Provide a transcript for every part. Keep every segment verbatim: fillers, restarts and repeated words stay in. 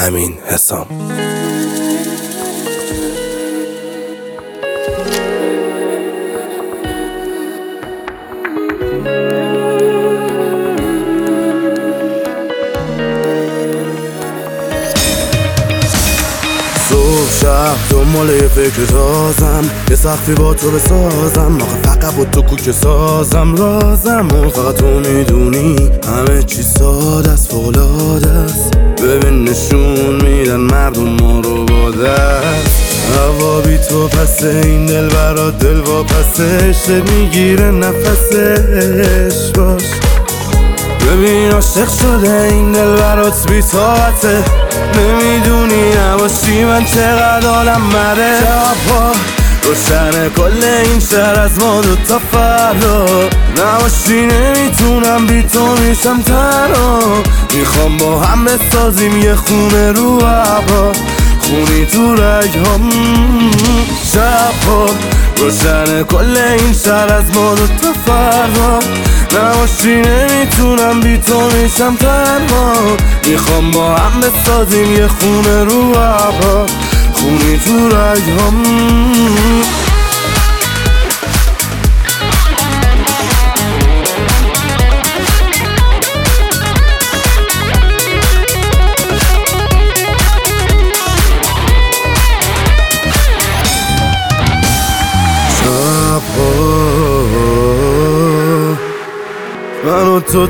امین حسام. صبح شب دنبال یه فکر تازم، یه سخفی با تو بسازم، آخه فقط با تو کوک سازم رازم و فقط تو میدونی همه چی ساده است، فوق‌العاده است. ببین نشون میدن مردم ما رو با دست، هوا بی تو پسه، این دل برات دل واپسش میگیره نفسش باش. ببین عاشق شده این دل برات بی طاقته، نمیدونی نباشی من چقدر حالم مره. شبها روشنه کل این شهر از ما دوتا فردا، نباشی نمیتونم بی تو میشم تنها. میخوام با هم بسازیم یه خونه رو هوا، خونی تو رگهام. شبها روشنه کل این شهر از ما دوتا فردا، نباشی نمیتونم بی تو میشم تنها. میخوام با هم بسازیم یه خونه رو هوا، خونی تو رگهام. من و تو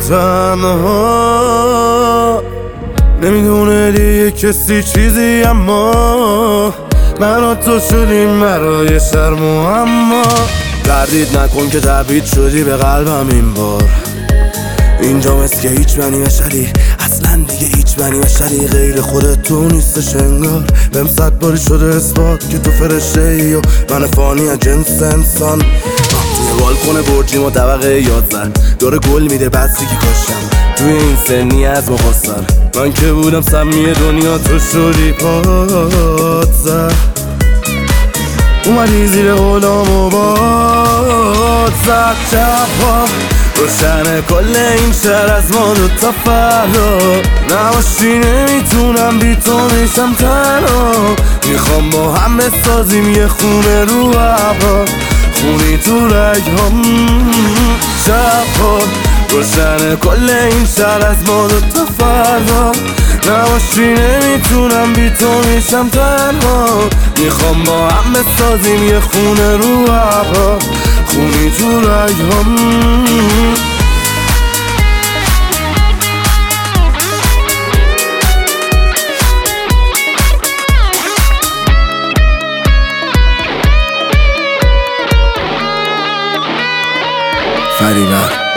تنها، نمیدونه دیگه کسی چیزی، اما من و تو شدیم برای شرم و اما. تردید نکن که تبعید شدی به قلبم این بار، اینجا مثل که هیچ بنی بشری، اصلا دیگه هیچ بنی بشری غیر خودت تو نیستش انگار. بهم صد باری شده اثبات که تو فرشته ای و من فانی از جنس انسان. توی بالکن برجیم و طبقه یازده داره گل میده بسی که کاشتم توی این سنی از مخاصر. من که بودم سمی دنیا تو شدی پات زد، اومدی زیر غلام و باد زد. شبها روشنه کل این شهر از ما دوتا فردا، نباشی نمیتونم بی تو میشم تنها. میخوام با هم بسازیم یه خونه رو هوا، خونی تو رگهام. شبها روشنه کل این شهر از ما دوتا فردا، نباشی نمیتونم بی تو میشم تنها. میخوام با هم بسازیم یه خونه رو هوا، خونی تو رگهام. فریبر